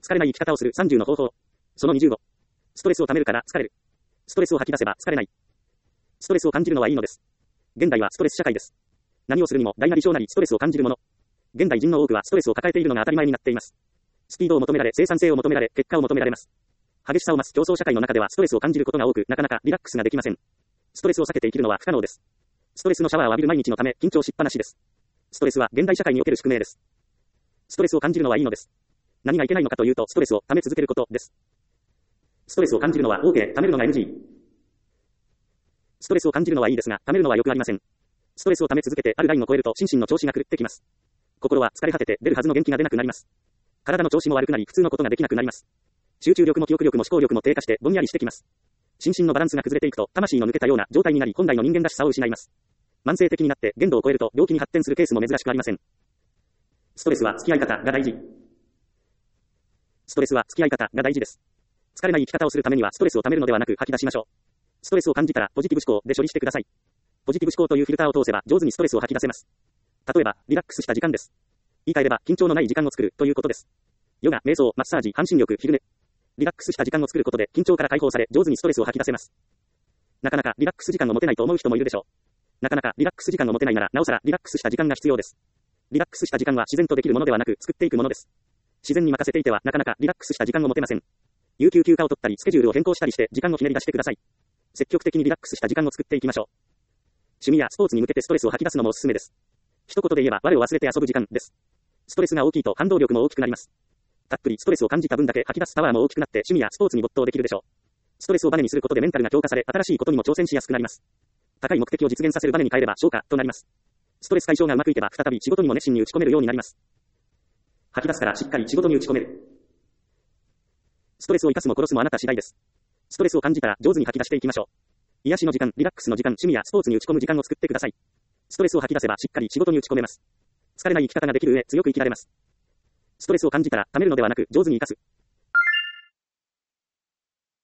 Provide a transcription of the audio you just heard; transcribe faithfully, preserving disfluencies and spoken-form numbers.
疲れない生き方をするさんじゅうの方法。そのにじゅうご。ストレスを溜めるから疲れる。ストレスを吐き出せば疲れない。ストレスを感じるのはいいのです。現代はストレス社会です。何をするにも大なり小なりストレスを感じるもの。現代人の多くはストレスを抱えているのが当たり前になっています。スピードを求められ、生産性を求められ、結果を求められます。激しさを増す競争社会の中ではストレスを感じることが多く、なかなかリラックスができません。ストレスを避けて生きるのは不可能です。ストレスのシャワーを浴びる毎日のため緊張しっぱなしです。ストレスは現代社会における宿命です。ストレスを感じるのはいいのです。何がいけないのかというと、ストレスを溜め続けることです。ストレスを感じるのは OK、溜めるのが エヌジー。ストレスを感じるのはいいですが、溜めるのは良くありません。ストレスを溜め続けてあるラインを超えると心身の調子が狂ってきます。心は疲れ果てて出るはずの元気が出なくなります。体の調子も悪くなり普通のことができなくなります。集中力も記憶力も思考力も低下してぼんやりしてきます。心身のバランスが崩れていくと魂の抜けたような状態になり本来の人間らしさを失います。慢性的になって限度を超えると病気に発展するケースも珍しくありません。ストレスは付き合い方が大事。ストレスは付き合い方が大事です。疲れない生き方をするためにはストレスを溜めるのではなく吐き出しましょう。ストレスを感じたらポジティブ思考で処理してください。ポジティブ思考というフィルターを通せば上手にストレスを吐き出せます。例えば、リラックスした時間です。言い換えれば緊張のない時間を作るということです。ヨガ、瞑想、マッサージ、半身浴、昼寝。リラックスした時間を作ることで緊張から解放され上手にストレスを吐き出せます。なかなかリラックス時間を持てないと思う人もいるでしょう。なかなかリラックス時間を持てないならなおさらリラックスした時間が必要です。リラックスした時間は自然とできるものではなく作っていくものです。自然に任せていてはなかなかリラックスした時間を持てません。有給休暇を取ったりスケジュールを変更したりして時間をひねり出してください。積極的にリラックスした時間を作っていきましょう。趣味やスポーツに向けてストレスを吐き出すのもおすすめです。一言で言えば我を忘れて遊ぶ時間です。ストレスが大きいと反動力も大きくなります。たっぷりストレスを感じた分だけ吐き出すパワーも大きくなって趣味やスポーツに没頭できるでしょう。ストレスをバネにすることでメンタルが強化され新しいことにも挑戦しやすくなります。高い目的を実現させるバネに変えれば消化となります。ストレス解消がうまくいけば再び仕事にも熱心に打ち込めるようになります。吐き出すからしっかり仕事に打ち込める。ストレスを生かすも殺すもあなた次第です。ストレスを感じたら上手に吐き出していきましょう。癒しの時間、リラックスの時間、趣味やスポーツに打ち込む時間を作ってください。ストレスを吐き出せばしっかり仕事に打ち込めます。疲れない生き方ができる上強く生きられます。ストレスを感じたら溜めるのではなく上手に生かす。